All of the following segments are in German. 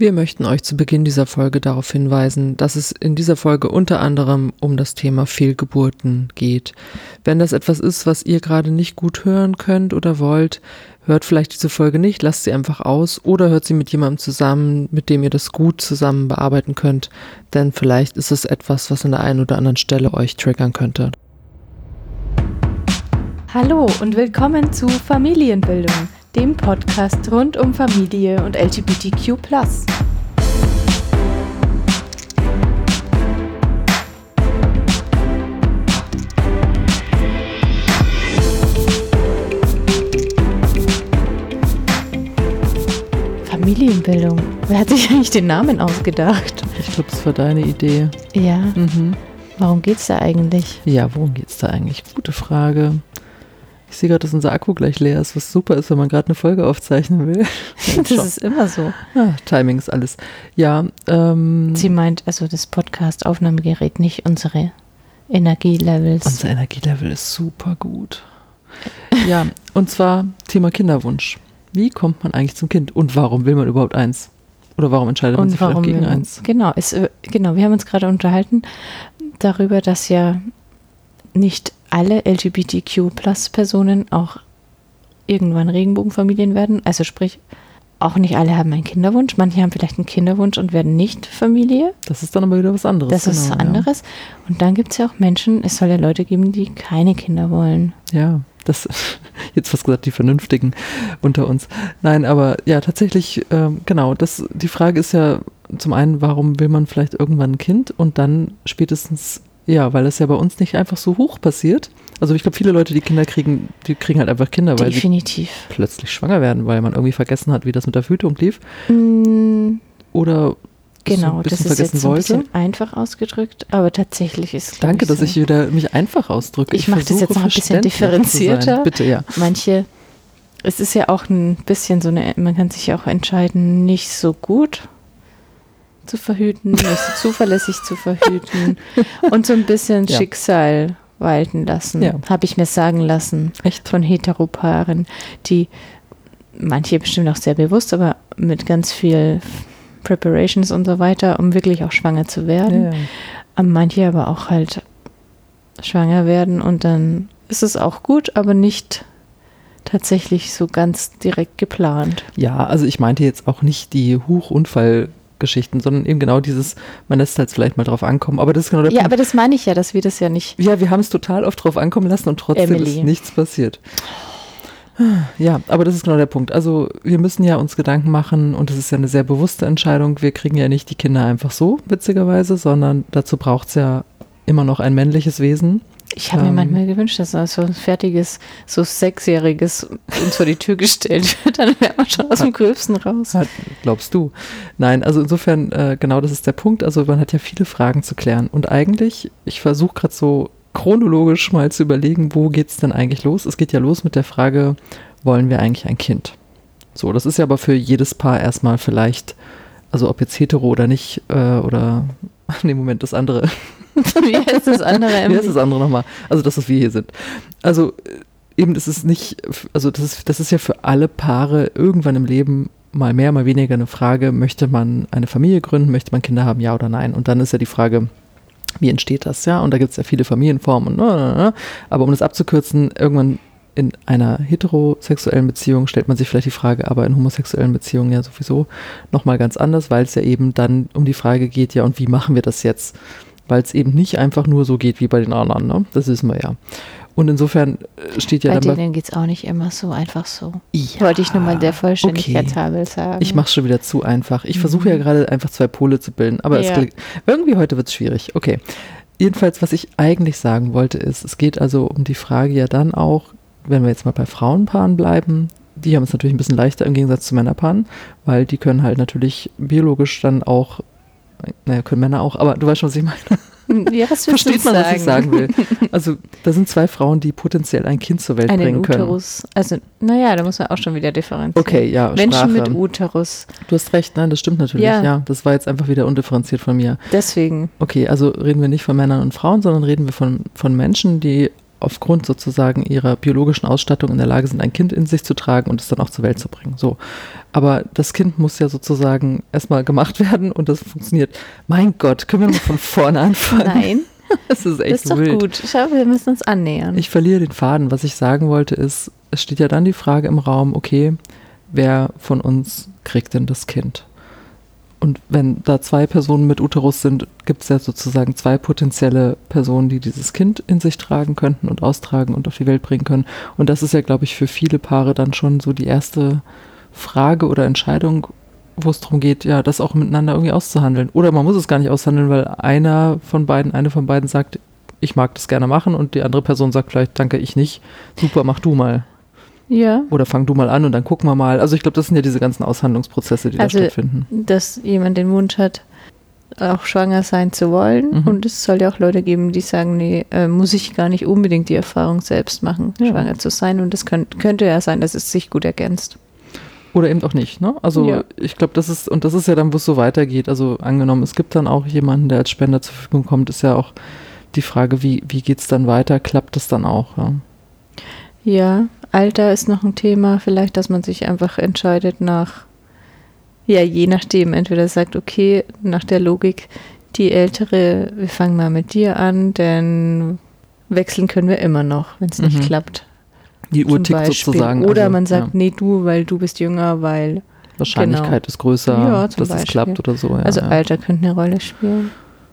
Wir möchten euch zu Beginn dieser Folge darauf hinweisen, dass es in dieser Folge unter anderem um das Thema Fehlgeburten geht. Wenn das etwas ist, was ihr gerade nicht gut hören könnt oder wollt, hört vielleicht diese Folge nicht, lasst sie einfach aus oder hört sie mit jemandem zusammen, mit dem ihr das gut zusammen bearbeiten könnt, denn vielleicht ist es etwas, was an der einen oder anderen Stelle euch triggern könnte. Hallo und willkommen zu Familienbildung, dem Podcast rund um Familie und LGBTQ+. Familienbildung. Wer hat sich eigentlich den Namen ausgedacht? Ich glaube, es war deine Idee. Ja. Warum geht's da eigentlich? Ja, worum geht's da eigentlich? Gute Frage. Ich sehe gerade, dass unser Akku gleich leer ist, was super ist, wenn man gerade eine Folge aufzeichnen will. Das ist immer so. Timing ist alles. Ja. Sie meint also das Podcast-Aufnahmegerät, nicht unsere Energielevels. Unser Energielevel ist super gut. Ja, und zwar Thema Kinderwunsch. Wie kommt man eigentlich zum Kind und warum will man überhaupt eins? Oder warum entscheidet man sich vielleicht gegen eins? Genau, wir haben uns gerade unterhalten darüber, dass ja nicht alle LGBTQ+-Personen auch irgendwann Regenbogenfamilien werden. Also sprich, auch nicht alle haben einen Kinderwunsch. Manche haben vielleicht einen Kinderwunsch und werden nicht Familie. Das ist dann aber wieder was anderes. Das ist was anderes. Ja. Und dann gibt es ja auch Menschen, es soll ja Leute geben, die keine Kinder wollen. Ja, das, jetzt fast gesagt, die Vernünftigen unter uns. Nein, aber ja, tatsächlich, genau, die Frage ist ja zum einen, warum will man vielleicht irgendwann ein Kind und dann spätestens, ja, weil das ja bei uns nicht einfach so hoch passiert. Also ich glaube, viele Leute, die Kinder kriegen, die kriegen halt einfach Kinder, weil sie plötzlich schwanger werden, weil man irgendwie vergessen hat, wie das mit der Verhütung lief. Oder genau, das ist jetzt ein bisschen einfach ausgedrückt, aber tatsächlich ist Danke, dass ich wieder mich einfach ausdrücke. Ich mache das jetzt noch ein bisschen differenzierter. Bitte, ja. Es ist ja auch ein bisschen so man kann sich auch entscheiden, nicht so gut zu verhüten, nicht so zuverlässig zu verhüten und so ein bisschen Schicksal walten lassen, habe ich mir sagen lassen. Echt? Von Heteropaaren, die manche bestimmt auch sehr bewusst, aber mit ganz viel Preparations und so weiter, um wirklich auch schwanger zu werden. Ja. Manche aber auch halt schwanger werden und dann ist es auch gut, aber nicht tatsächlich so ganz direkt geplant. Ja, also ich meinte jetzt auch nicht die Unfallgeschichten, sondern eben genau dieses, man lässt halt vielleicht mal drauf ankommen, aber das ist genau der Punkt. Ja, aber das meine ich ja, dass wir das ja nicht... Ja, wir haben es total oft drauf ankommen lassen und trotzdem ist nichts passiert. Ja, aber das ist genau der Punkt. Also wir müssen ja uns Gedanken machen und es ist ja eine sehr bewusste Entscheidung. Wir kriegen ja nicht die Kinder einfach so, witzigerweise, sondern dazu braucht es ja immer noch ein männliches Wesen. Ich habe mir manchmal gewünscht, dass so ein fertiges, so 6-jähriges uns vor die Tür gestellt wird, dann wäre man schon aus dem Gröbsten raus. Glaubst du? Nein, also insofern, genau das ist der Punkt. Also man hat ja viele Fragen zu klären und eigentlich, ich versuche gerade so chronologisch mal zu überlegen, wo geht es denn eigentlich los? Es geht ja los mit der Frage, wollen wir eigentlich ein Kind? So, das ist ja aber für jedes Paar erstmal vielleicht, also ob jetzt hetero oder nicht, oder, nee, Moment, das andere. Wie heißt das andere? Wie heißt das andere nochmal? Also das, was wir hier sind. Also eben ist es nicht, also das ist ja für alle Paare irgendwann im Leben mal mehr, mal weniger eine Frage, möchte man eine Familie gründen, möchte man Kinder haben, ja oder nein? Und dann ist ja die Frage, wie entsteht das, ja? Und da gibt es ja viele Familienformen. Aber um das abzukürzen, irgendwann in einer heterosexuellen Beziehung stellt man sich vielleicht die Frage, aber in homosexuellen Beziehungen ja sowieso nochmal ganz anders, weil es ja eben dann um die Frage geht, ja, und wie machen wir das jetzt? Weil es eben nicht einfach nur so geht wie bei den anderen, ne? Das wissen wir ja. Und insofern steht ja bei dann... denen geht es auch nicht immer so einfach so. Ja, wollte ich nur mal der Vollständigkeit halber sagen. Ich mache es schon wieder zu einfach. Ich versuche ja gerade einfach zwei Pole zu bilden, aber irgendwie heute wird es schwierig. Okay. Jedenfalls, was ich eigentlich sagen wollte, ist, es geht also um die Frage ja dann auch, wenn wir jetzt mal bei Frauenpaaren bleiben, die haben es natürlich ein bisschen leichter im Gegensatz zu Männerpaaren, weil die können halt natürlich biologisch dann auch, naja, können Männer auch, aber du weißt schon, was ich meine. Ja, was versteht man, was ich sagen will. Also da sind zwei Frauen, die potenziell ein Kind zur Welt bringen können. Uterus. Also, naja, da muss man auch schon wieder differenzieren. Okay, ja, Menschen Sprache. mit Uterus. Du hast recht, nein, das stimmt natürlich. Ja, das war jetzt einfach wieder undifferenziert von mir. Deswegen. Okay, also reden wir nicht von Männern und Frauen, sondern reden wir von Menschen, die aufgrund sozusagen ihrer biologischen Ausstattung in der Lage sind, ein Kind in sich zu tragen und es dann auch zur Welt zu bringen. So. Aber das Kind muss ja sozusagen erstmal gemacht werden und das funktioniert. Mein Gott, können wir mal von vorne anfangen? Nein. Das ist echt das ist doch wild. gut. Schau, wir müssen uns annähern. Ich verliere den Faden. Was ich sagen wollte ist, es steht ja dann die Frage im Raum, okay, wer von uns kriegt denn das Kind? Und wenn da 2 Personen mit Uterus sind, gibt es ja sozusagen 2 potenzielle Personen, die dieses Kind in sich tragen könnten und austragen und auf die Welt bringen können. Und das ist ja, glaube ich, für viele Paare dann schon so die erste Frage oder Entscheidung, wo es darum geht, ja, das auch miteinander irgendwie auszuhandeln. Oder man muss es gar nicht aushandeln, weil eine von beiden sagt, ich mag das gerne machen und die andere Person sagt vielleicht, danke, ich nicht. Super, mach du mal. Ja. Oder fang du mal an und dann gucken wir mal. Also ich glaube, das sind ja diese ganzen Aushandlungsprozesse, die da stattfinden. Dass jemand den Wunsch hat, auch schwanger sein zu wollen. Und es soll ja auch Leute geben, die sagen, nee, muss ich gar nicht unbedingt die Erfahrung selbst machen, schwanger zu sein. Und das könnte ja sein, dass es sich gut ergänzt. Oder eben auch nicht, ne? Also ich glaube, das ist ja dann, wo es so weitergeht. Also angenommen, es gibt dann auch jemanden, der als Spender zur Verfügung kommt, ist ja auch die Frage, wie geht es dann weiter? Klappt es dann auch? Ja, Alter ist noch ein Thema, vielleicht, dass man sich einfach entscheidet je nachdem, entweder sagt, okay, nach der Logik, die Ältere, wir fangen mal mit dir an, denn wechseln können wir immer noch, wenn es nicht klappt. Die Uhr tickt sozusagen. Oder man sagt, nee, du, weil du bist jünger, weil Wahrscheinlichkeit ist größer, dass es klappt oder so. Ja, also Alter könnte eine Rolle spielen.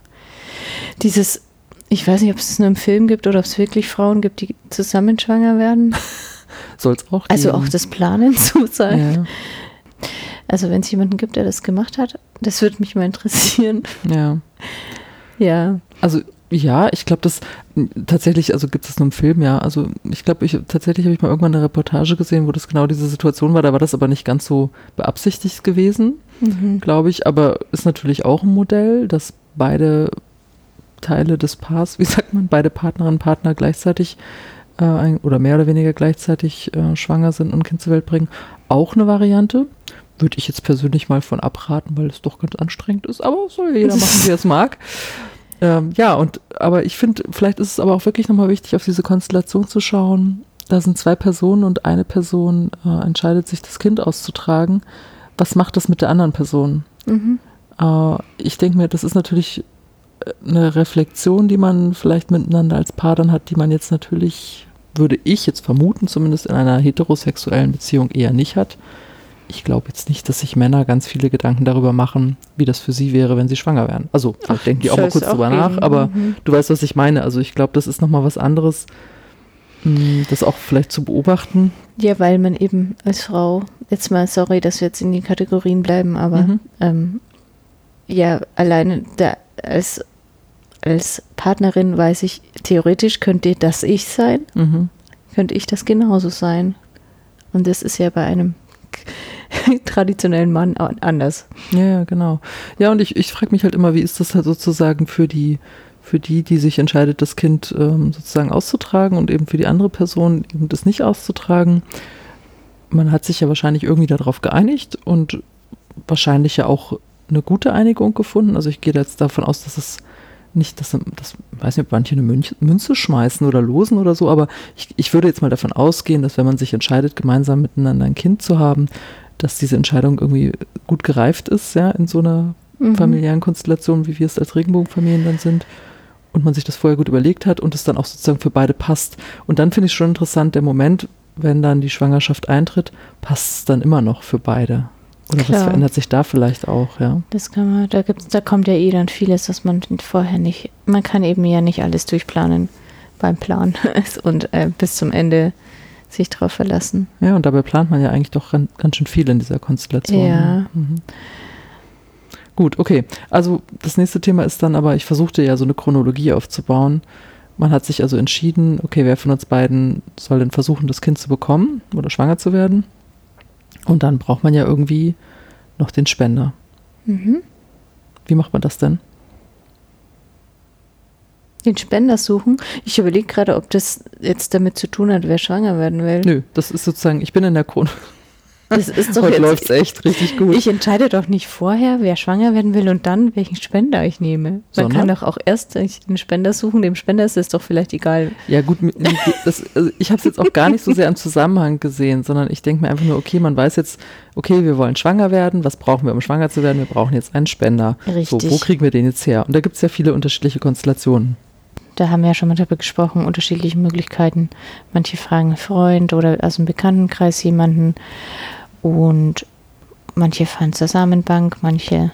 Ich weiß nicht, ob es nur im Film gibt oder ob es wirklich Frauen gibt, die zusammen schwanger werden. Soll es auch geben. Also auch das Planen zu sein. Ja. Also wenn es jemanden gibt, der das gemacht hat, das würde mich mal interessieren. Ja. Ja. Also ja, ich glaube, das tatsächlich, also gibt es nur im Film, ja. Also ich glaube, tatsächlich habe ich mal irgendwann eine Reportage gesehen, wo das genau diese Situation war. Da war das aber nicht ganz so beabsichtigt gewesen, glaube ich. Aber ist natürlich auch ein Modell, dass beide Teile des Paars, wie sagt man, beide Partnerinnen und Partner gleichzeitig oder mehr oder weniger gleichzeitig schwanger sind und ein Kind zur Welt bringen. Auch eine Variante. Würde ich jetzt persönlich mal von abraten, weil es doch ganz anstrengend ist. Aber soll ja jeder machen, wie er es mag. Aber ich finde, vielleicht ist es aber auch wirklich nochmal wichtig, auf diese Konstellation zu schauen. Da sind 2 Personen und eine Person entscheidet sich, das Kind auszutragen. Was macht das mit der anderen Person? Ich denke mir, das ist natürlich eine Reflexion, die man vielleicht miteinander als Paar dann hat, die man jetzt natürlich, würde ich jetzt vermuten, zumindest in einer heterosexuellen Beziehung eher nicht hat. Ich glaube jetzt nicht, dass sich Männer ganz viele Gedanken darüber machen, wie das für sie wäre, wenn sie schwanger wären. Also vielleicht denken die auch mal kurz drüber nach, aber du weißt, was ich meine. Also ich glaube, das ist nochmal was anderes, das auch vielleicht zu beobachten. Ja, weil man eben als Frau, jetzt mal, sorry, dass wir jetzt in die Kategorien bleiben, aber alleine als Partnerin weiß ich, theoretisch könnte das ich sein, könnte ich das genauso sein. Und das ist ja bei einem traditionellen Mann anders. Ja, genau. Ja, und ich frage mich halt immer, wie ist das halt sozusagen für die, die sich entscheidet, das Kind sozusagen auszutragen und eben für die andere Person eben das nicht auszutragen. Man hat sich ja wahrscheinlich irgendwie darauf geeinigt und wahrscheinlich ja auch eine gute Einigung gefunden. Also ich gehe jetzt davon aus, dass es nicht, dass weiß nicht, ob manche eine Münze schmeißen oder losen oder so, aber ich würde jetzt mal davon ausgehen, dass wenn man sich entscheidet, gemeinsam miteinander ein Kind zu haben, dass diese Entscheidung irgendwie gut gereift ist, ja, in so einer familiären Konstellation, wie wir es als Regenbogenfamilien dann sind, und man sich das vorher gut überlegt hat und es dann auch sozusagen für beide passt. Und dann finde ich schon interessant, der Moment, wenn dann die Schwangerschaft eintritt, passt es dann immer noch für beide. Oder was verändert sich da vielleicht auch, ja? Das kann man, da kommt ja dann vieles, was man vorher nicht, man kann eben ja nicht alles durchplanen beim Plan und bis zum Ende sich drauf verlassen. Ja, und dabei plant man ja eigentlich doch ganz schön viel in dieser Konstellation. Ja. Gut, okay. Also das nächste Thema ist dann aber, ich versuchte ja so eine Chronologie aufzubauen. Man hat sich also entschieden, okay, wer von uns beiden soll denn versuchen, das Kind zu bekommen oder schwanger zu werden? Und dann braucht man ja irgendwie noch den Spender. Wie macht man das denn? Den Spender suchen? Ich überlege gerade, ob das jetzt damit zu tun hat, wer schwanger werden will. Nö, das ist sozusagen, ich bin in der Das ist doch Heute jetzt, läuft es echt richtig gut. ich entscheide doch nicht vorher, wer schwanger werden will und dann, welchen Spender ich nehme. Man Sondern? kann doch auch erst einen Spender suchen, dem Spender ist es doch vielleicht egal. Ja gut, also ich habe es jetzt auch gar nicht so sehr im Zusammenhang gesehen, sondern ich denke mir einfach nur, okay, man weiß jetzt, okay, wir wollen schwanger werden, was brauchen wir, um schwanger zu werden? Wir brauchen jetzt einen Spender. Richtig. So, wo kriegen wir den jetzt her? Und da gibt es ja viele unterschiedliche Konstellationen. Da haben wir ja schon mal darüber gesprochen, unterschiedliche Möglichkeiten. Manche fragen einen Freund oder aus dem Bekanntenkreis jemanden und manche fahren zur Samenbank, manche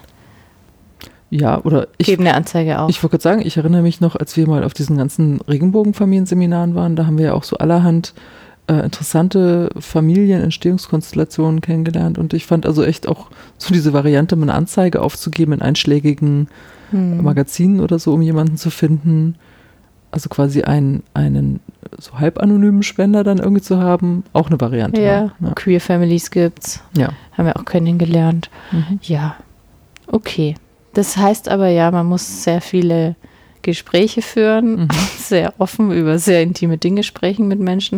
Ja, oder geben eine Anzeige auf. Ich wollte gerade sagen, ich erinnere mich noch, als wir mal auf diesen ganzen Regenbogenfamilienseminaren waren, da haben wir ja auch so allerhand interessante Familienentstehungskonstellationen kennengelernt und ich fand also echt auch so diese Variante, eine Anzeige aufzugeben in einschlägigen Magazinen oder so, um jemanden zu finden, also quasi einen so halb anonymen Spender dann irgendwie zu haben, auch eine Variante. Ja, Ja. Queer Families gibt's. Ja. Haben wir auch kennengelernt. Ja, okay. Das heißt aber ja, man muss sehr viele Gespräche führen, sehr offen über sehr intime Dinge sprechen mit Menschen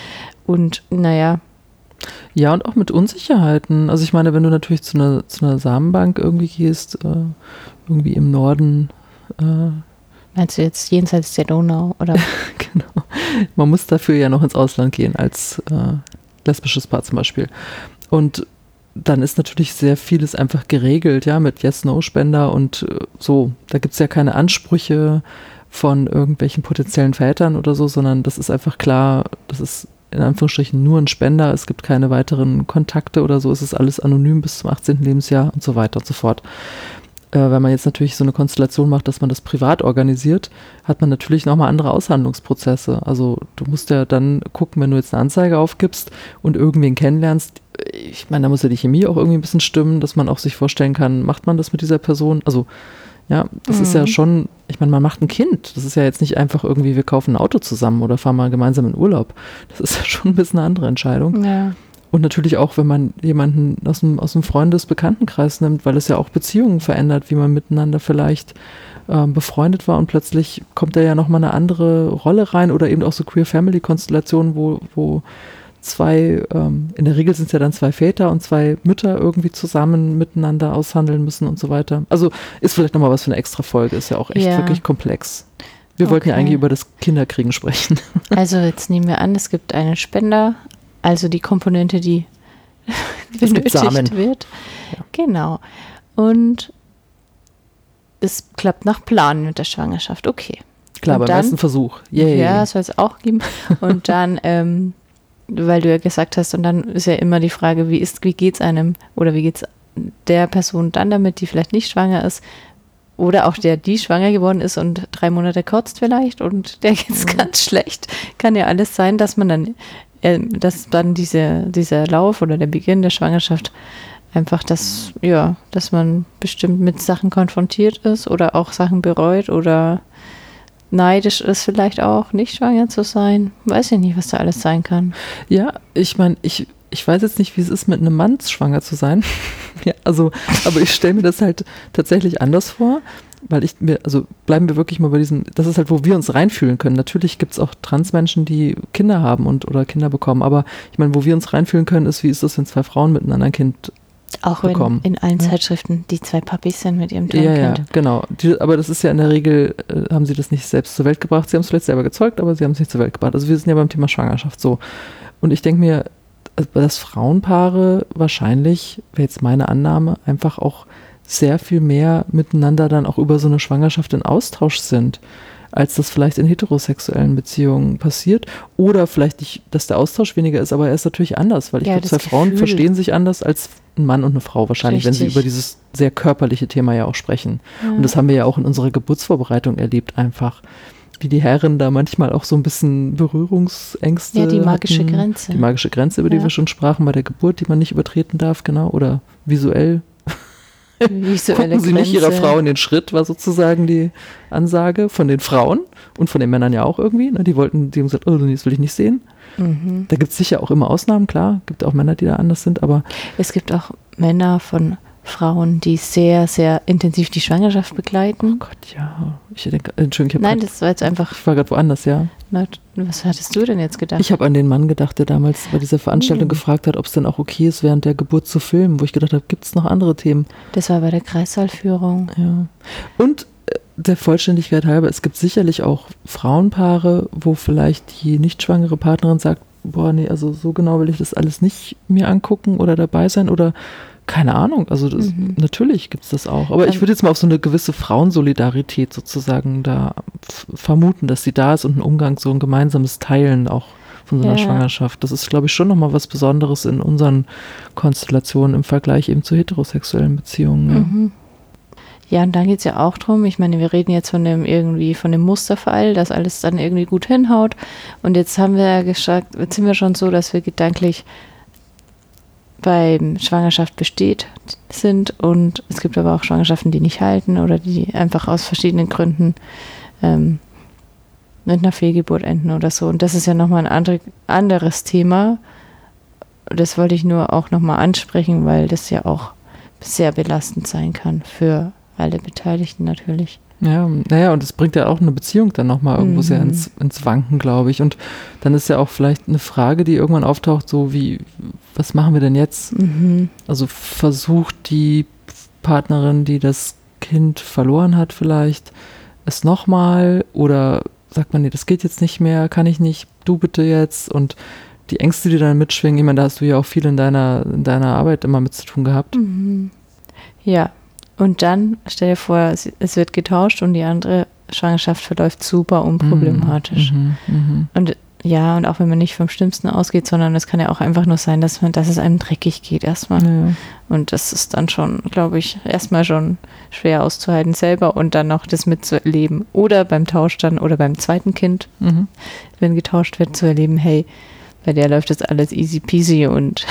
und naja. Ja, und auch mit Unsicherheiten. Also ich meine, wenn du natürlich zu einer Samenbank irgendwie gehst, irgendwie im Norden. Meinst du jetzt jenseits der Donau? Oder? Genau. Man muss dafür ja noch ins Ausland gehen, als lesbisches Paar zum Beispiel. Und dann ist natürlich sehr vieles einfach geregelt, ja, mit Yes-No-Spender und so. Da gibt es ja keine Ansprüche von irgendwelchen potenziellen Vätern oder so, sondern das ist einfach klar, das ist in Anführungsstrichen nur ein Spender, es gibt keine weiteren Kontakte oder so, es ist alles anonym bis zum 18. Lebensjahr und so weiter und so fort. Wenn man jetzt natürlich so eine Konstellation macht, dass man das privat organisiert, hat man natürlich nochmal andere Aushandlungsprozesse. Also du musst ja dann gucken, wenn du jetzt eine Anzeige aufgibst und irgendwen kennenlernst, ich meine, da muss ja die Chemie auch irgendwie ein bisschen stimmen, dass man auch sich vorstellen kann, macht man das mit dieser Person? Also ja, das ist ja schon, ich meine, man macht ein Kind. Das ist ja jetzt nicht einfach irgendwie, wir kaufen ein Auto zusammen oder fahren mal gemeinsam in Urlaub. Das ist ja schon ein bisschen eine andere Entscheidung. Ja. Und natürlich auch, wenn man jemanden aus dem Freundes-Bekanntenkreis nimmt, weil es ja auch Beziehungen verändert, wie man miteinander vielleicht befreundet war und plötzlich kommt da ja nochmal eine andere Rolle rein oder eben auch so Queer-Family-Konstellationen, wo zwei, in der Regel sind es ja dann zwei Väter und zwei Mütter irgendwie zusammen miteinander aushandeln müssen und so weiter. Also ist vielleicht nochmal was für eine extra Folge, ist ja auch echt wirklich komplex. Wir wollten ja eigentlich über das Kinderkriegen sprechen. Also jetzt nehmen wir an, es gibt einen Spender, also die Komponente, die benötigt wird. Ja. Genau. Und es klappt nach Plan mit der Schwangerschaft. Okay. Klar, beim ersten Versuch. Yay. Ja, soll es auch geben. Und dann, weil du ja gesagt hast, und dann ist ja immer die Frage, wie geht's einem oder wie geht's der Person dann damit, die vielleicht nicht schwanger ist, oder auch die schwanger geworden ist und 3 Monate kotzt vielleicht und der geht's ganz schlecht. Kann ja alles sein, dass man dann dieser Lauf oder der Beginn der Schwangerschaft einfach dass man bestimmt mit Sachen konfrontiert ist oder auch Sachen bereut oder neidisch ist vielleicht auch, nicht schwanger zu sein. Weiß ich nicht, was da alles sein kann. Ja, ich meine, ich weiß jetzt nicht, wie es ist, mit einem Mann schwanger zu sein. Ja, aber ich stelle mir das halt tatsächlich anders vor, weil bleiben wir wirklich mal bei diesem, das ist halt, wo wir uns reinfühlen können. Natürlich gibt es auch Transmenschen, die Kinder haben oder Kinder bekommen, aber ich meine, wo wir uns reinfühlen können, ist, wie ist das, wenn 2 Frauen mit einem anderen Kind auch bekommen. In allen Zeitschriften, die 2 Papis sind mit ihrem tollen Kind. Ja, genau. Aber das ist ja in der Regel, haben sie das nicht selbst zur Welt gebracht. Sie haben es vielleicht selber gezeugt, aber sie haben es nicht zur Welt gebracht. Also wir sind ja beim Thema Schwangerschaft so. Und ich denke mir, dass Frauenpaare wahrscheinlich, wäre jetzt meine Annahme, einfach auch sehr viel mehr miteinander dann auch über so eine Schwangerschaft in Austausch sind, als das vielleicht in heterosexuellen Beziehungen passiert. Oder vielleicht nicht, dass der Austausch weniger ist, aber er ist natürlich anders, weil ich glaube, 2 Frauen verstehen sich anders als ein Mann und eine Frau wahrscheinlich, wenn sie über dieses sehr körperliche Thema ja auch sprechen. Ja. Und das haben wir ja auch in unserer Geburtsvorbereitung erlebt einfach. Wie die Herren da manchmal auch so ein bisschen Berührungsängste Ja, die magische Grenze. Die magische Grenze, über die wir schon sprachen, bei der Geburt, die man nicht übertreten darf, genau. Oder visuell. Gucken Sie nicht Ihrer Frau in den Schritt, war sozusagen die Ansage von den Frauen und von den Männern ja auch irgendwie. Ne? Die haben gesagt, oh, das will ich nicht sehen. Da gibt es sicher auch immer Ausnahmen, klar. Gibt auch Männer, die da anders sind, aber es gibt auch Männer von Frauen, die sehr, sehr intensiv die Schwangerschaft begleiten. Oh Gott, ja. Ich denke, Entschuldigung, Nein, das war jetzt einfach. Ich war gerade woanders, ja. Was hattest du denn jetzt gedacht? Ich habe an den Mann gedacht, der damals bei dieser Veranstaltung gefragt hat, ob es denn auch okay ist, während der Geburt zu filmen, wo ich gedacht habe, gibt es noch andere Themen? Das war bei der Kreissaalführung. Ja. Und der Vollständigkeit halber, es gibt sicherlich auch Frauenpaare, wo vielleicht die nicht schwangere Partnerin sagt, boah, nee, also so genau will ich das alles nicht mir angucken oder dabei sein oder keine Ahnung, also natürlich gibt es das auch. Aber ich würde jetzt mal auf so eine gewisse Frauensolidarität sozusagen da vermuten, dass sie da ist und ein Umgang, so ein gemeinsames Teilen auch von so einer Schwangerschaft. Das ist, glaube ich, schon nochmal was Besonderes in unseren Konstellationen im Vergleich eben zu heterosexuellen Beziehungen. Ja, und dann geht es ja auch drum, ich meine, wir reden jetzt von dem Musterfall, dass alles dann irgendwie gut hinhaut. Und jetzt haben wir ja gesagt, jetzt sind wir schon so, dass wir gedanklich beim Schwangerschaft besteht sind und es gibt aber auch Schwangerschaften, die nicht halten oder die einfach aus verschiedenen Gründen mit einer Fehlgeburt enden oder so. Und das ist ja nochmal ein anderes Thema. Das wollte ich nur auch nochmal ansprechen, weil das ja auch sehr belastend sein kann für alle Beteiligten natürlich. Ja, naja, und es bringt ja auch eine Beziehung dann nochmal irgendwo sehr ins Wanken, glaube ich. Und dann ist ja auch vielleicht eine Frage, die irgendwann auftaucht, so wie, was machen wir denn jetzt? Also versucht die Partnerin, die das Kind verloren hat, vielleicht es nochmal oder sagt man, nee, das geht jetzt nicht mehr, kann ich nicht, du bitte jetzt und die Ängste, die dann mitschwingen, ich meine, da hast du ja auch viel in deiner Arbeit immer mit zu tun gehabt. Ja. Und dann, stell dir vor, es wird getauscht und die andere Schwangerschaft verläuft super unproblematisch. Und ja, und auch wenn man nicht vom Schlimmsten ausgeht, sondern es kann ja auch einfach nur sein, dass es einem dreckig geht erstmal. Ja. Und das ist dann schon, glaube ich, erstmal schon schwer auszuhalten selber und dann noch das mitzuerleben. Oder beim Tausch dann oder beim zweiten Kind, wenn getauscht wird, zu erleben, hey, bei der läuft das alles easy peasy und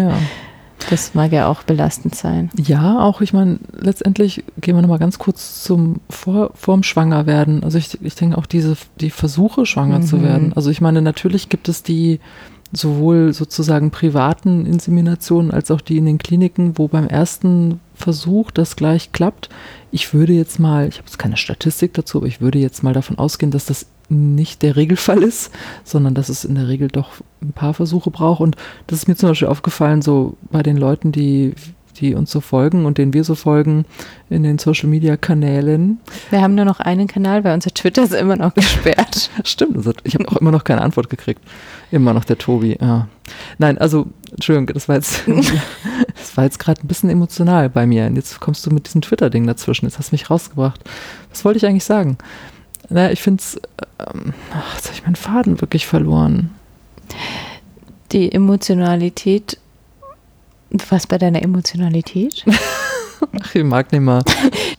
das mag ja auch belastend sein. Ja, auch, ich meine, letztendlich gehen wir nochmal ganz kurz vorm Schwangerwerden. Also ich denke auch die Versuche, schwanger zu werden. Also ich meine, natürlich gibt es die sowohl sozusagen privaten Inseminationen als auch die in den Kliniken, wo beim ersten Versuch das gleich klappt. Ich würde jetzt mal, ich habe jetzt keine Statistik dazu, aber ich würde jetzt mal davon ausgehen, dass das nicht der Regelfall ist, sondern dass es in der Regel doch ein paar Versuche braucht. Und das ist mir zum Beispiel aufgefallen, so bei den Leuten, die uns so folgen und denen wir so folgen in den Social-Media-Kanälen. Wir haben nur noch einen Kanal, weil unser Twitter ist immer noch gesperrt. Stimmt, ich habe auch immer noch keine Antwort gekriegt. Immer noch der Tobi. Ja. Nein, also, Entschuldigung, das war jetzt gerade ein bisschen emotional bei mir. Und jetzt kommst du mit diesem Twitter-Ding dazwischen. Jetzt hast du mich rausgebracht. Was wollte ich eigentlich sagen? Naja, ich finde es, jetzt habe ich meinen Faden wirklich verloren. Die Emotionalität, was bei deiner Emotionalität? Ach, ich mag nicht mal.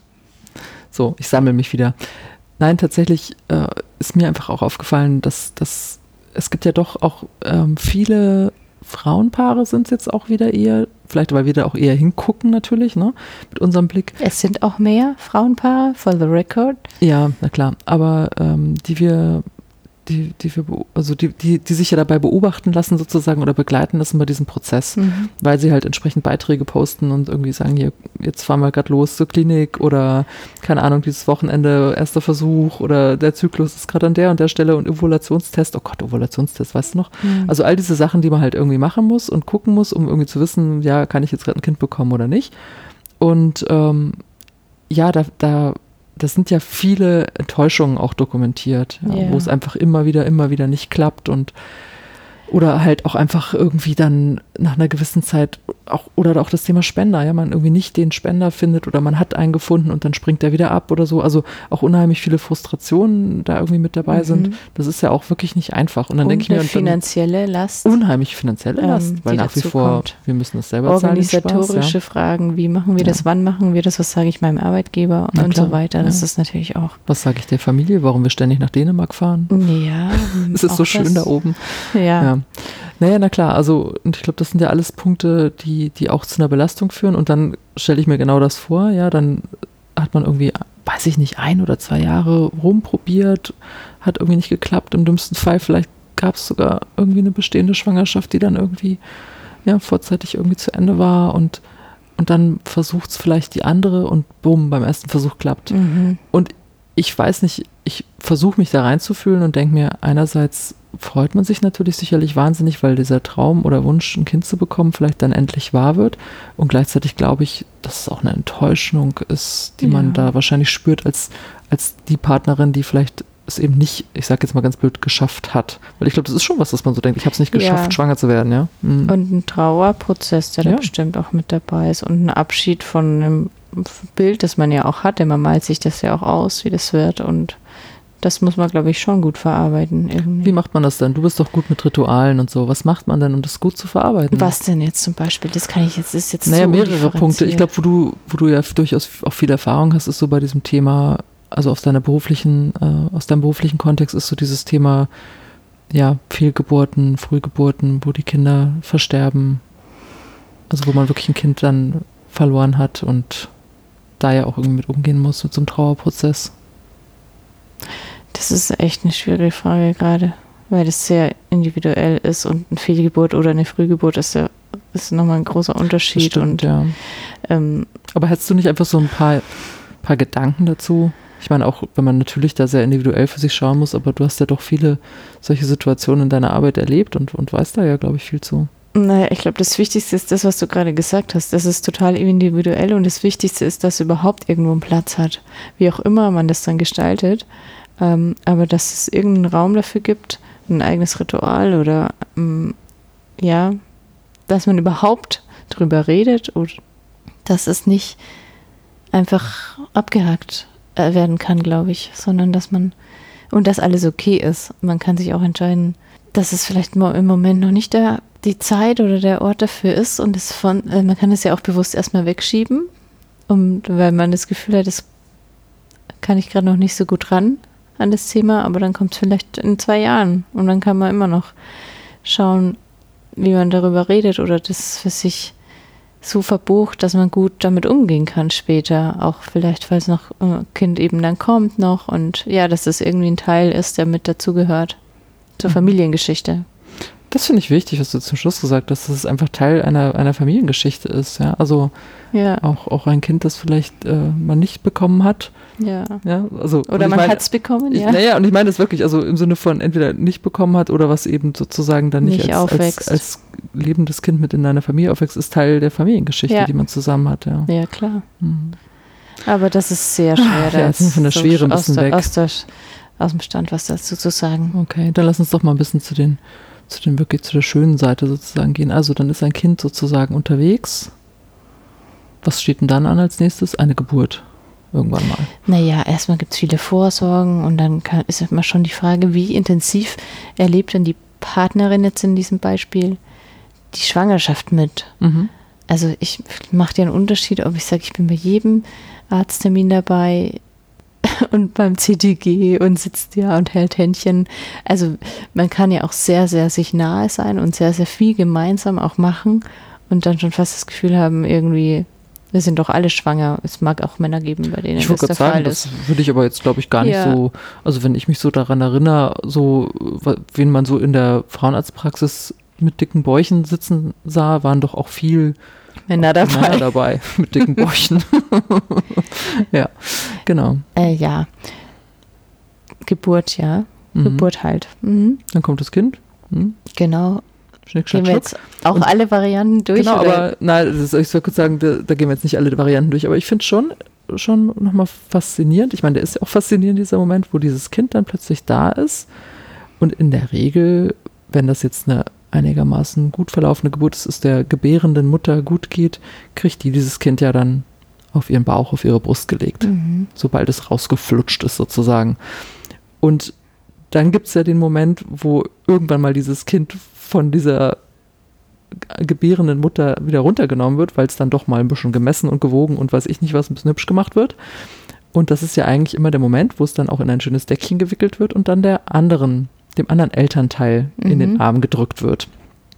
So, ich sammle mich wieder. Nein, tatsächlich ist mir einfach auch aufgefallen, dass es gibt ja doch auch viele Frauenpaare sind es jetzt auch wieder eher, vielleicht weil wir da auch eher hingucken natürlich, ne, mit unserem Blick. Es sind auch mehr Frauenpaare, for the record. Ja, na klar, aber die sich ja dabei beobachten lassen sozusagen oder begleiten lassen bei diesem Prozess, weil sie halt entsprechend Beiträge posten und irgendwie sagen, hier, jetzt fahren wir gerade los zur Klinik oder keine Ahnung, dieses Wochenende, erster Versuch oder der Zyklus ist gerade an der und der Stelle und Ovulationstest, oh Gott, Ovulationstest, weißt du noch? Also all diese Sachen, die man halt irgendwie machen muss und gucken muss, um irgendwie zu wissen, ja, kann ich jetzt gerade ein Kind bekommen oder nicht? Und das sind ja viele Enttäuschungen auch dokumentiert, wo es einfach immer wieder nicht klappt und oder halt auch einfach irgendwie dann nach einer gewissen Zeit oder auch das Thema Spender, ja, man irgendwie nicht den Spender findet oder man hat einen gefunden und dann springt der wieder ab oder so, also auch unheimlich viele Frustrationen da irgendwie mit dabei sind. Das ist ja auch wirklich nicht einfach. Und dann denke ich mir, finanzielle Last. Unheimlich finanzielle Last, weil nach wie vor, wir müssen das selber zahlen. Organisatorische Fragen, wie machen wir das, wann machen wir das, was sage ich meinem Arbeitgeber und so weiter. Das ist natürlich auch. Was sage ich der Familie, warum wir ständig nach Dänemark fahren? Ja. Es ist so schön da oben. Ja. Naja, na klar, also und ich glaube, das sind ja alles Punkte, die auch zu einer Belastung führen und dann stelle ich mir genau das vor, ja, dann hat man irgendwie, weiß ich nicht, 1 oder 2 Jahre rumprobiert, hat irgendwie nicht geklappt, im dümmsten Fall vielleicht gab es sogar irgendwie eine bestehende Schwangerschaft, die dann irgendwie, ja, vorzeitig irgendwie zu Ende war und und dann versucht es vielleicht die andere und bumm, beim ersten Versuch klappt. Und ich weiß nicht, ich versuche mich da reinzufühlen und denke mir, einerseits freut man sich natürlich sicherlich wahnsinnig, weil dieser Traum oder Wunsch, ein Kind zu bekommen, vielleicht dann endlich wahr wird. Und gleichzeitig glaube ich, dass es auch eine Enttäuschung ist, die man da wahrscheinlich spürt als die Partnerin, die vielleicht es eben nicht, ich sage jetzt mal ganz blöd, geschafft hat. Weil ich glaube, das ist schon was, dass man so denkt, ich habe es nicht geschafft, schwanger zu werden. Ja? Mhm. Und ein Trauerprozess, der da bestimmt auch mit dabei ist. Und ein Abschied von einem Bild, das man ja auch hatte. Man malt sich das ja auch aus, wie das wird. Und das muss man, glaube ich, schon gut verarbeiten. Irgendwie. Wie macht man das denn? Du bist doch gut mit Ritualen und so. Was macht man denn, um das gut zu verarbeiten? Was denn jetzt zum Beispiel? Das kann ich jetzt, ist jetzt naja, mehrere Punkte. Ich glaube, wo du ja durchaus auch viel Erfahrung hast, ist so bei diesem Thema, also aus deinem beruflichen Kontext ist so dieses Thema, ja, Fehlgeburten, Frühgeburten, wo die Kinder versterben. Also wo man wirklich ein Kind dann verloren hat und da ja auch irgendwie mit umgehen muss, mit so einem Trauerprozess. Das ist echt eine schwierige Frage gerade, weil das sehr individuell ist und eine Fehlgeburt oder eine Frühgeburt ist nochmal ein großer Unterschied. Stimmt, ja. Aber hättest du nicht einfach so ein paar Gedanken dazu? Ich meine, auch wenn man natürlich da sehr individuell für sich schauen muss, aber du hast ja doch viele solche Situationen in deiner Arbeit erlebt und weißt da ja, glaube ich, viel zu. Naja, ich glaube, das Wichtigste ist das, was du gerade gesagt hast. Das ist total individuell und das Wichtigste ist, dass es überhaupt irgendwo einen Platz hat. Wie auch immer man das dann gestaltet. Aber dass es irgendeinen Raum dafür gibt, ein eigenes Ritual oder dass man überhaupt drüber redet und dass es nicht einfach abgehakt werden kann, glaube ich, sondern dass dass alles okay ist. Man kann sich auch entscheiden, dass es vielleicht im Moment noch nicht die Zeit oder der Ort dafür ist und man kann es ja auch bewusst erstmal wegschieben, weil man das Gefühl hat, das kann ich gerade noch nicht so gut ran an das Thema, aber dann kommt es vielleicht in 2 Jahren und dann kann man immer noch schauen, wie man darüber redet oder das für sich so verbucht, dass man gut damit umgehen kann später, auch vielleicht, falls noch ein Kind eben dann kommt noch und ja, dass das irgendwie ein Teil ist, der mit dazugehört zur Familiengeschichte. Das finde ich wichtig, was du zum Schluss gesagt hast, dass es einfach Teil einer Familiengeschichte ist, ja, also auch ein Kind, das vielleicht man nicht bekommen hat. Ja. Also, oder man hat es bekommen, ja. Naja, und ich meine das wirklich, also im Sinne von entweder nicht bekommen hat oder was eben sozusagen dann nicht als lebendes Kind mit in einer Familie aufwächst, ist Teil der Familiengeschichte, die man zusammen hat. Ja, ja klar. Mhm. Aber das ist sehr schwer. Ja, jetzt sind wir von der Schwere ein bisschen weg. Aus dem Stand was dazu zu sagen. Okay, dann lass uns doch mal ein bisschen zu der schönen Seite sozusagen gehen. Also dann ist ein Kind sozusagen unterwegs. Was steht denn dann an als nächstes? Eine Geburt. Irgendwann mal. Naja, erstmal gibt es viele Vorsorgen und dann ist immer schon die Frage, wie intensiv erlebt denn die Partnerin jetzt in diesem Beispiel die Schwangerschaft mit? Mhm. Also ich mache dir einen Unterschied, ob ich sage, ich bin bei jedem Arzttermin dabei und beim CTG und sitzt und hält Händchen. Also man kann ja auch sehr, sehr sich nahe sein und sehr, sehr viel gemeinsam auch machen und dann schon fast das Gefühl haben, irgendwie, wir sind doch alle schwanger. Es mag auch Männer geben, bei denen das der Fall ist. Das würde ich aber jetzt, glaube ich, gar nicht so, also wenn ich mich so daran erinnere, so, wen man so in der Frauenarztpraxis mit dicken Bäuchen sitzen sah, waren doch auch viel Männer dabei mit dicken Bäuchen. Ja, genau. Ja. Geburt, ja. Mhm. Geburt halt. Mhm. Dann kommt das Kind. Mhm. Genau. Schnick, schnack, gehen wir jetzt auch alle Varianten durch? Genau, aber nein, ich soll kurz sagen, da gehen wir jetzt nicht alle Varianten durch, aber ich finde schon nochmal faszinierend. Ich meine, der ist ja auch faszinierend, dieser Moment, wo dieses Kind dann plötzlich da ist und in der Regel, wenn das jetzt eine einigermaßen gut verlaufene Geburt ist, es der gebärenden Mutter gut geht, kriegt dieses Kind ja dann auf ihren Bauch, auf ihre Brust gelegt, sobald es rausgeflutscht ist sozusagen. Und dann gibt es ja den Moment, wo irgendwann mal dieses Kind von dieser gebärenden Mutter wieder runtergenommen wird, weil es dann doch mal ein bisschen gemessen und gewogen und weiß ich nicht was, ein bisschen hübsch gemacht wird. Und das ist ja eigentlich immer der Moment, wo es dann auch in ein schönes Deckchen gewickelt wird und dann dem anderen Elternteil in den Arm gedrückt wird.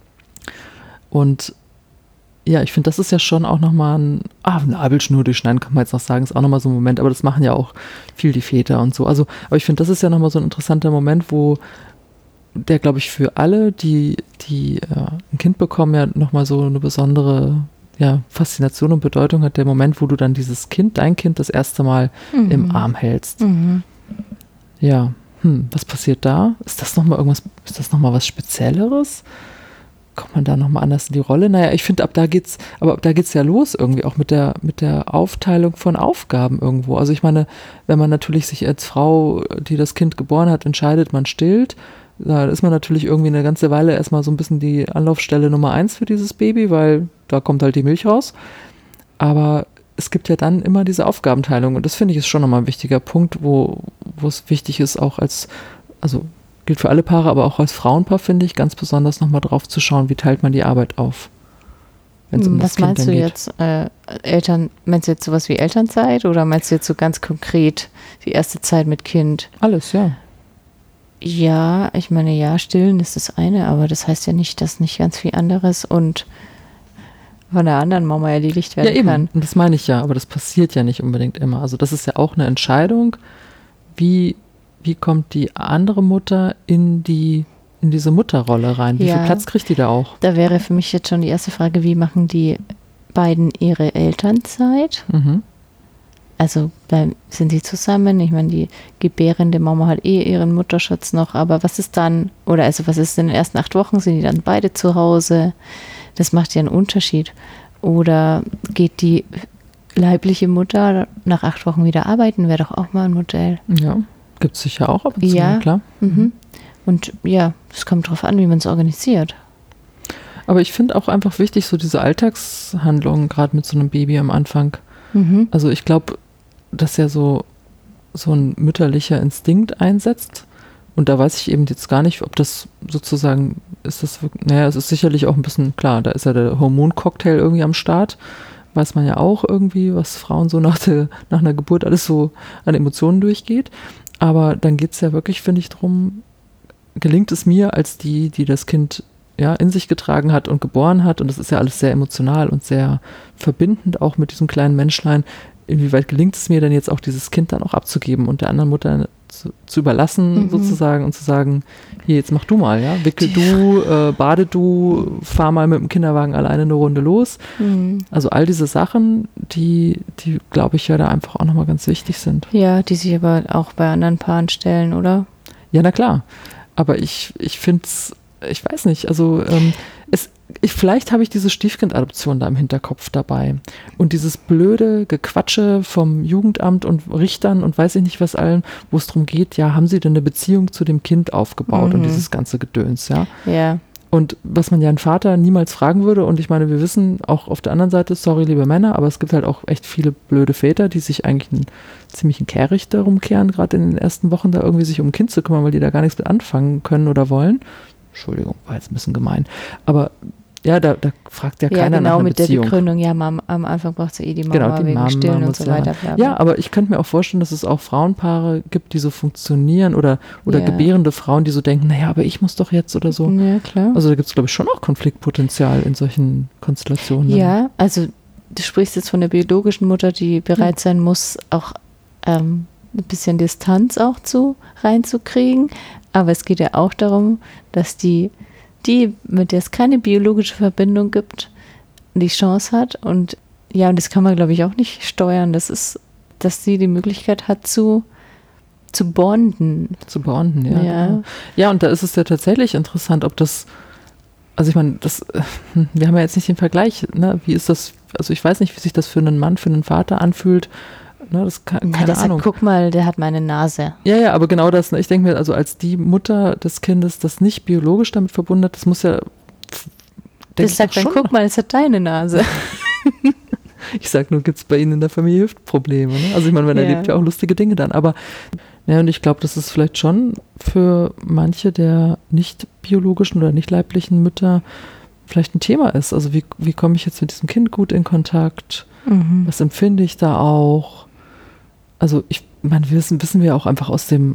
Und ja, ich finde, das ist ja schon auch nochmal eine Nabelschnur durchschneiden, kann man jetzt noch sagen, ist auch nochmal so ein Moment, aber das machen ja auch viel die Väter und so. Also, aber ich finde, das ist ja nochmal so ein interessanter Moment, wo der, glaube ich, für alle, die ein Kind bekommen, ja nochmal so eine besondere Faszination und Bedeutung hat der Moment, wo du dann dieses Kind, dein Kind, das erste Mal im Arm hältst. Ja, was passiert da? Ist das nochmal was Spezielleres? Kommt man da nochmal anders in die Rolle? Naja, ich finde, ab da geht's ja los irgendwie, auch mit der Aufteilung von Aufgaben irgendwo. Also ich meine, wenn man natürlich sich als Frau, die das Kind geboren hat, entscheidet, man stillt, da ist man natürlich irgendwie eine ganze Weile erstmal so ein bisschen die Anlaufstelle Nummer 1 für dieses Baby, weil da kommt halt die Milch raus. Aber es gibt ja dann immer diese Aufgabenteilung und das finde ich ist schon nochmal ein wichtiger Punkt, wo es wichtig ist, auch also gilt für alle Paare, aber auch als Frauenpaar finde ich ganz besonders nochmal drauf zu schauen, wie teilt man die Arbeit auf. Was meinst du jetzt, meinst du jetzt sowas wie Elternzeit oder meinst du jetzt so ganz konkret die erste Zeit mit Kind? Alles, ja. Ja, ich meine, ja, stillen ist das eine, aber das heißt ja nicht, dass nicht ganz viel anderes und von der anderen Mama erledigt werden eben. kann. Und das meine ich ja, aber das passiert ja nicht unbedingt immer. Also das ist ja auch eine Entscheidung, wie kommt die andere Mutter in diese Mutterrolle rein? Wie viel Platz kriegt die da auch? Da wäre für mich jetzt schon die erste Frage, wie machen die beiden ihre Elternzeit? Also sind die zusammen? Ich meine, die gebärende Mama hat ihren Mutterschutz noch, aber was ist dann, oder also was ist in den ersten 8 Wochen? Sind die dann beide zu Hause? Das macht ja einen Unterschied. Oder geht die leibliche Mutter nach 8 Wochen wieder arbeiten? Wäre doch auch mal ein Modell. Ja, gibt es sicher auch ab und zu, klar. Und ja, es kommt drauf an, wie man es organisiert. Aber ich finde auch einfach wichtig, so diese Alltagshandlungen, gerade mit so einem Baby am Anfang. Also ich glaube, dass ja so ein mütterlicher Instinkt einsetzt. Und da weiß ich eben jetzt gar nicht, ob das sozusagen, es ist sicherlich auch ein bisschen, klar, da ist ja der Hormoncocktail irgendwie am Start. Weiß man ja auch irgendwie, was Frauen so nach einer Geburt alles so an Emotionen durchgeht. Aber dann geht es ja wirklich, finde ich, drum, gelingt es mir als die das Kind in sich getragen hat und geboren hat, und das ist ja alles sehr emotional und sehr verbindend auch mit diesem kleinen Menschlein, inwieweit gelingt es mir denn jetzt auch, dieses Kind dann auch abzugeben und der anderen Mutter zu überlassen sozusagen und zu sagen, hier, jetzt mach du mal, ja, wickel du, bade du, fahr mal mit dem Kinderwagen alleine eine Runde los. Also all diese Sachen, die glaube ich ja da einfach auch nochmal ganz wichtig sind. Ja, die sich aber auch bei anderen Paaren stellen, oder? Ja, na klar. Aber ich finde es, ich weiß nicht, also vielleicht habe ich diese Stiefkindadoption da im Hinterkopf dabei. Und dieses blöde Gequatsche vom Jugendamt und Richtern und weiß ich nicht was allen, wo es darum geht, ja, haben sie denn eine Beziehung zu dem Kind aufgebaut und dieses ganze Gedöns, ja? Ja. Und was man ja einen Vater niemals fragen würde, und ich meine, wir wissen auch auf der anderen Seite, sorry, liebe Männer, aber es gibt halt auch echt viele blöde Väter, die sich eigentlich einen ziemlichen Kehricht darum kehren, gerade in den ersten Wochen da irgendwie sich um ein Kind zu kümmern, weil die da gar nichts mit anfangen können oder wollen. Entschuldigung, war jetzt ein bisschen gemein. Aber ja, da fragt ja keiner nach einer Beziehung. Ja, genau, mit der Begründung, ja, am Anfang braucht sie die Mama wegen Stillen und so weiter. Ja, aber ich könnte mir auch vorstellen, dass es auch Frauenpaare gibt, die so funktionieren oder gebärende Frauen, die so denken, naja, aber ich muss doch jetzt oder so. Ja, klar. Also da gibt es, glaube ich, schon auch Konfliktpotenzial in solchen Konstellationen. Ja, also du sprichst jetzt von der biologischen Mutter, die bereit sein muss, auch ein bisschen Distanz auch reinzukriegen. Aber es geht ja auch darum, dass die, mit der es keine biologische Verbindung gibt, die Chance hat. Und ja, und das kann man, glaube ich, auch nicht steuern. Das ist, dass sie die Möglichkeit hat zu bonden. Zu bonden, ja. Genau. Ja, und da ist es ja tatsächlich interessant, ob das, also ich meine, wir haben ja jetzt nicht den Vergleich, ne? Wie ist das, also ich weiß nicht, wie sich das für einen Mann, für einen Vater anfühlt. Ne, das keine Ahnung. Sagt, guck mal, der hat meine Nase. Ja, aber genau das. Ne? Ich denke mir, also als die Mutter des Kindes, das nicht biologisch damit verbunden hat, das muss ja. Das sagt dann, guck mal, es hat deine Nase. Ich sag nur, gibt es bei Ihnen in der Familie Hüftprobleme. Ne? Also ich meine, man erlebt ja auch lustige Dinge dann. Aber ja, und ich glaube, dass es vielleicht schon für manche der nicht biologischen oder nicht leiblichen Mütter vielleicht ein Thema ist. Also wie komme ich jetzt mit diesem Kind gut in Kontakt? Was empfinde ich da auch? Also wissen wir auch einfach aus dem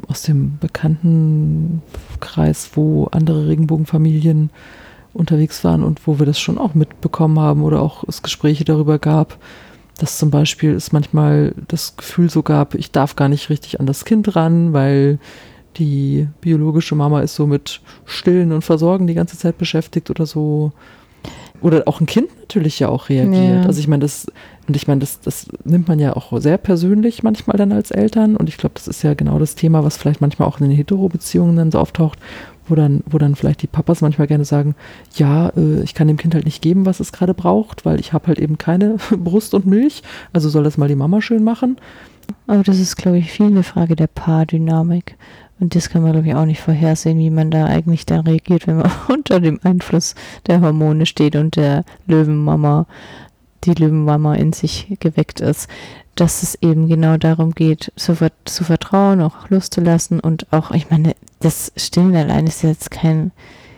Bekanntenkreis, wo andere Regenbogenfamilien unterwegs waren und wo wir das schon auch mitbekommen haben oder auch es Gespräche darüber gab, dass zum Beispiel es manchmal das Gefühl so gab, ich darf gar nicht richtig an das Kind ran, weil die biologische Mama ist so mit Stillen und Versorgen die ganze Zeit beschäftigt oder so. Oder auch ein Kind natürlich ja auch reagiert. Ja. Also ich meine, das nimmt man ja auch sehr persönlich manchmal dann als Eltern. Und ich glaube, das ist ja genau das Thema, was vielleicht manchmal auch in den Hetero-Beziehungen dann so auftaucht, wo dann vielleicht die Papas manchmal gerne sagen, ja, ich kann dem Kind halt nicht geben, was es gerade braucht, weil ich habe halt eben keine Brust und Milch. Also soll das mal die Mama schön machen. Aber das ist, glaube ich, viel eine Frage der Paardynamik. Und das kann man, glaube ich, auch nicht vorhersehen, wie man da eigentlich dann reagiert, wenn man unter dem Einfluss der Hormone steht und die Löwenmama in sich geweckt ist. Dass es eben genau darum geht, zu vertrauen, auch loszulassen und auch, ich meine, das Stillen allein ist jetzt kein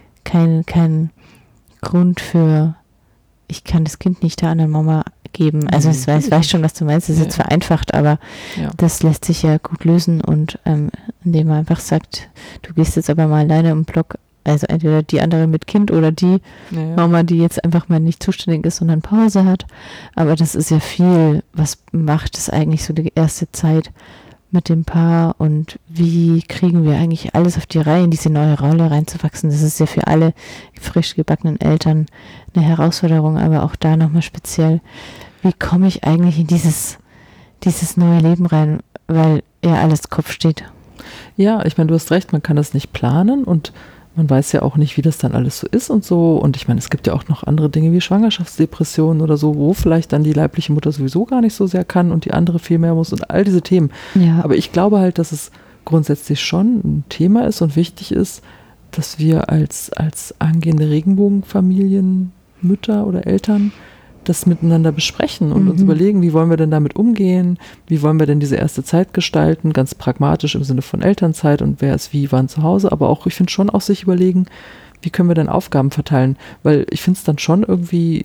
Grund für, ich kann das Kind nicht der anderen Mama geben. Also ich weiß schon, was du meinst, das ist jetzt vereinfacht, aber das lässt sich ja gut lösen und indem man einfach sagt, du gehst jetzt aber mal alleine im Block, also entweder die andere mit Kind oder die Mama, die jetzt einfach mal nicht zuständig ist, sondern Pause hat. Aber das ist ja viel, was macht es eigentlich so die erste Zeit mit dem Paar und wie kriegen wir eigentlich alles auf die Reihe, in diese neue Rolle reinzuwachsen. Das ist ja für alle frisch gebackenen Eltern eine Herausforderung, aber auch da nochmal speziell, wie komme ich eigentlich in dieses neue Leben rein, weil ja alles Kopf steht. Ja, ich meine, du hast recht, man kann das nicht planen und man weiß ja auch nicht, wie das dann alles so ist und so. Und ich meine, es gibt ja auch noch andere Dinge wie Schwangerschaftsdepressionen oder so, wo vielleicht dann die leibliche Mutter sowieso gar nicht so sehr kann und die andere viel mehr muss und all diese Themen. Ja. Aber ich glaube halt, dass es grundsätzlich schon ein Thema ist und wichtig ist, dass wir als angehende Regenbogenfamilien, Mütter oder Eltern das miteinander besprechen und uns überlegen, wie wollen wir denn damit umgehen, wie wollen wir denn diese erste Zeit gestalten, ganz pragmatisch im Sinne von Elternzeit und wer ist wie, wann zu Hause, aber auch, ich finde schon auch sich überlegen, wie können wir denn Aufgaben verteilen, weil ich finde es dann schon irgendwie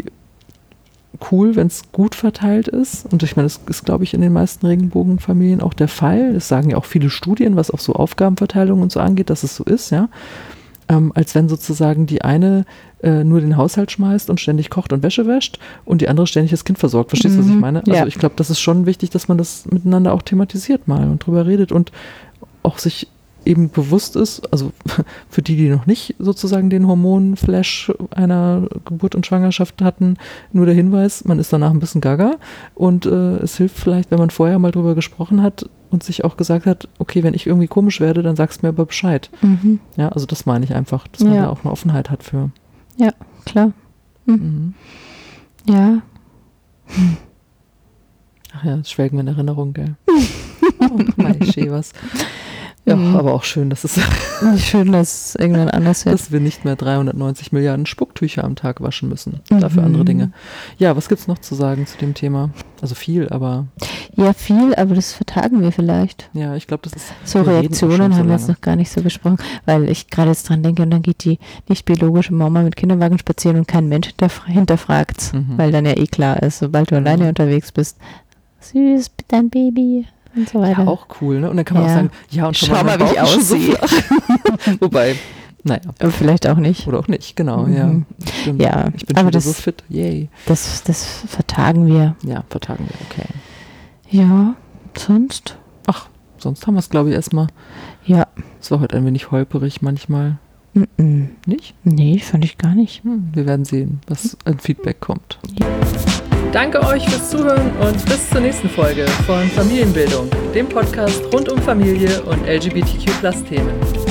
cool, wenn es gut verteilt ist und ich meine, das ist, glaube ich, in den meisten Regenbogenfamilien auch der Fall, das sagen ja auch viele Studien, was auch so Aufgabenverteilung und so angeht, dass es so ist, ja, als wenn sozusagen die eine nur den Haushalt schmeißt und ständig kocht und Wäsche wäscht und die andere ständig das Kind versorgt. Verstehst du, was ich meine? Also ich glaube, das ist schon wichtig, dass man das miteinander auch thematisiert mal und drüber redet und auch sich eben bewusst ist, also für die noch nicht sozusagen den Hormonflash einer Geburt und Schwangerschaft hatten, nur der Hinweis, man ist danach ein bisschen gaga und es hilft vielleicht, wenn man vorher mal drüber gesprochen hat und sich auch gesagt hat, okay, wenn ich irgendwie komisch werde, dann sagst du mir aber Bescheid. Ja, also das meine ich einfach, dass man da auch eine Offenheit hat für. Ja, klar. Ja. Ach ja, das schwelgen wir in Erinnerung, gell? Oh, was. Ja, aber auch schön, dass es schön, dass es irgendwann anders wird. Dass wir nicht mehr 390 Milliarden Spucktücher am Tag waschen müssen. Dafür andere Dinge. Ja, was gibt's noch zu sagen zu dem Thema? Also viel, aber... Ja, viel, aber das vertagen wir vielleicht. Ja, ich glaube, das ist... So Reaktionen haben wir jetzt noch gar nicht so besprochen, weil ich gerade jetzt dran denke und dann geht die nicht biologische Mama mit Kinderwagen spazieren und kein Mensch hinterfragt, weil dann ja eh klar ist, sobald du alleine unterwegs bist, süß, dein Baby... Und so weiter. Ja, auch cool, ne? Und dann kann man auch sagen, ja, und schau mal, wie ich aussehe. Wobei, naja. Aber vielleicht auch nicht. Oder auch nicht, genau, ja. Stimmt. Ja, ich bin schon wieder so fit, yay. Das vertagen wir. Ja, vertagen wir, okay. Ja, sonst? Ach, sonst haben wir es, glaube ich, erstmal. Ja. Es war heute ein wenig holperig manchmal. Nicht? Nee, fand ich gar nicht. Wir werden sehen, was an Feedback kommt. Ja. Danke euch fürs Zuhören und bis zur nächsten Folge von Familienbildung, dem Podcast rund um Familie und LGBTQ+-Themen.